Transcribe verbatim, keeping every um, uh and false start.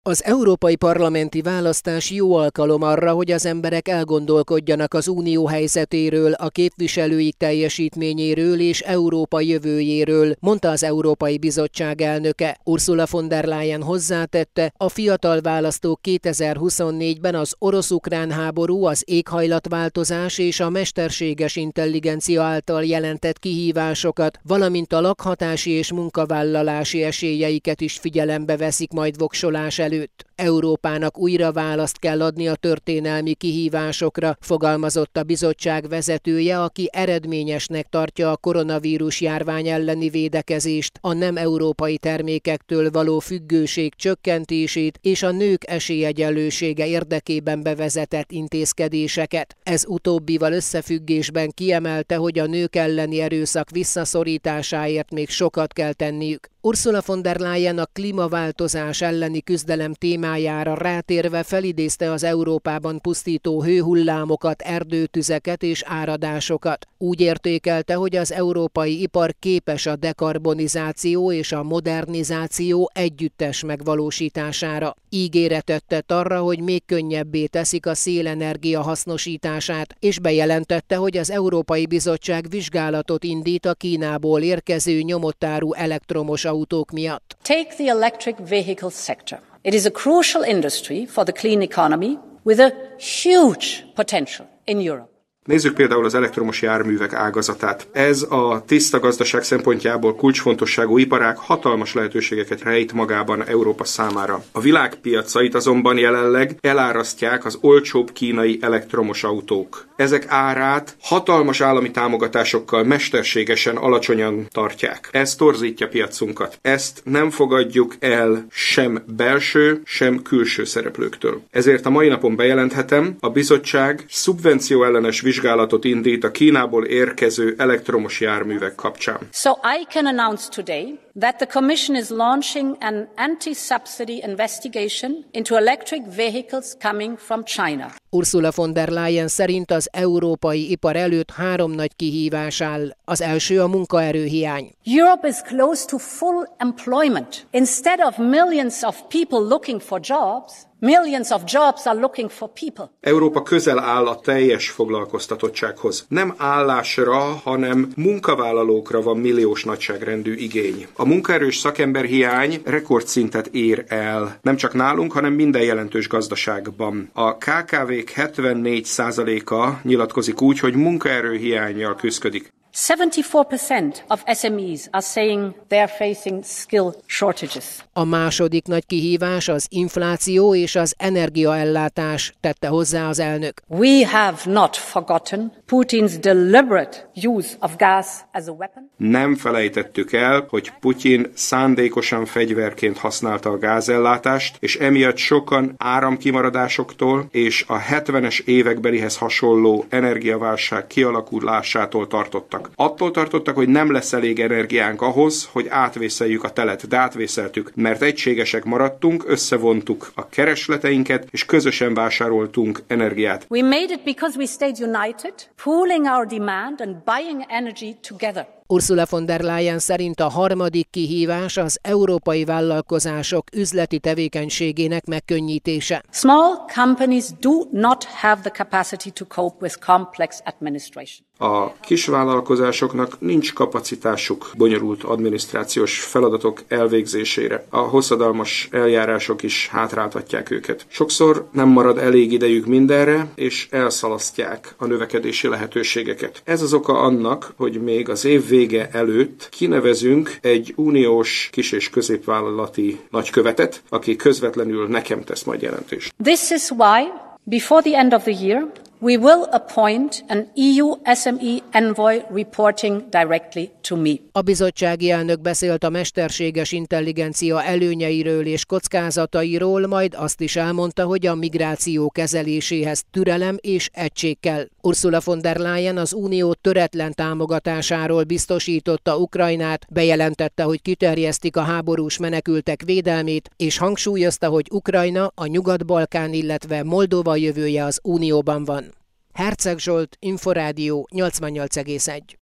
Az európai parlamenti választás jó alkalom arra, hogy az emberek elgondolkodjanak az unió helyzetéről, a képviselőik teljesítményéről és Európa jövőjéről, mondta az Európai Bizottság elnöke. Ursula von der Leyen hozzátette, a fiatal választók kétezer-huszonnégyben az orosz-ukrán háború, az éghajlatváltozás és a mesterséges intelligencia által jelentett kihívásokat, valamint a lakhatási és munkavállalási esélyeiket is figyelembe veszik majd voksolás előtt. Európának újra választ kell adni a történelmi kihívásokra, fogalmazott a bizottság vezetője, aki eredményesnek tartja a koronavírus járvány elleni védekezést, a nem európai termékektől való függőség csökkentését és a nők esélyegyenlősége érdekében bevezetett intézkedéseket. Ez utóbbival összefüggésben kiemelte, hogy a nők elleni erőszak visszaszorításáért még sokat kell tenniük. Ursula von der Leyen a klímaváltozás elleni küzdelem témájára rátérve felidézte az Európában pusztító hőhullámokat, erdőtüzeket és áradásokat. Úgy értékelte, hogy az európai ipar képes a dekarbonizáció és a modernizáció együttes megvalósítására. Ígéretet tett arra, hogy még könnyebbé teszik a szélenergia hasznosítását, és bejelentette, hogy az Európai Bizottság vizsgálatot indít a Kínából érkező nyomottárú elektromos autók miatt. Take the electric vehicle sector. It is a crucial industry for the clean economy with a huge potential in Europe. Nézzük például az elektromos járművek ágazatát. Ez a tiszta gazdaság szempontjából kulcsfontosságú iparág hatalmas lehetőségeket rejt magában Európa számára. A világpiacait azonban jelenleg elárasztják az olcsóbb kínai elektromos autók. Ezek árát hatalmas állami támogatásokkal mesterségesen alacsonyan tartják. Ez torzítja piacunkat. Ezt nem fogadjuk el sem belső, sem külső szereplőktől. Ezért a mai napon bejelenthetem, a bizottság szubvenció ellenes vizsgálatot indít a Kínából érkező elektromos járművek kapcsán. So I can announce today that the Commission is launching an anti-subsidy investigation into electric vehicles coming from China. Ursula von der Leyen szerint az európai ipar előtt három nagy kihívás áll. Az első a munkaerőhiány. Europe is close to full employment. Instead of millions of people looking for jobs, millions of jobs are looking for people. Európa közel áll a teljes foglalkoztatottsághoz. Nem állásra, hanem munkavállalókra van milliós nagyságrendű igény. A munkaerős szakemberhiány rekordszintet ér el. Nem csak nálunk, hanem minden jelentős gazdaságban. A ká ká vék hetvennégy százaléka nyilatkozik úgy, hogy munkaerőhiánnyal küszködik. seventy-four percent of es em es are saying they are facing skill shortages. A második nagy kihívás az infláció és az energiaellátás, tette hozzá az elnök. We have not forgotten Putin's deliberate use of gas as a weapon. Nem felejtettük el, hogy Putyin szándékosan fegyverként használta a gázellátást, és emiatt sokan áramkimaradásoktól és a hetvenes évekbelihez hasonló energiaválság kialakulásától tartottak. Attól tartottak, hogy nem lesz elég energiánk ahhoz, hogy átvészeljük a telet, de átvészeltük, mert egységesek maradtunk, összevontuk a keresleteinket, és közösen vásároltunk energiát. We made it because we stayed united, pooling our demand and buying energy together. Ursula von der Leyen szerint a harmadik kihívás az európai vállalkozások üzleti tevékenységének megkönnyítése. Small companies do not have the capacity to cope with complex administration. A kisvállalkozásoknak nincs kapacitásuk bonyolult adminisztrációs feladatok elvégzésére. A hosszadalmas eljárások is hátráltatják őket. Sokszor nem marad elég idejük mindenre, és elszalasztják a növekedési lehetőségeket. Ez az oka annak, hogy még az év vége előtt kinevezünk egy uniós kis- és középvállalati nagykövetet, aki közvetlenül nekem tesz majd jelentést. This is why, before the end of the year, we will appoint an é u es em é envoy reporting directly to me. A bizottsági elnök beszélt a mesterséges intelligencia előnyeiről és kockázatairól, majd azt is elmondta, hogy a migráció kezeléséhez türelem és egység kell. Ursula von der Leyen az unió töretlen támogatásáról biztosította Ukrajnát, bejelentette, hogy kiterjesztik a háborús menekültek védelmét, és hangsúlyozta, hogy Ukrajna, a Nyugat-Balkán, illetve Moldova jövője az unióban van. Herceg Zsolt, Inforádió nyolcvannyolc egész egy.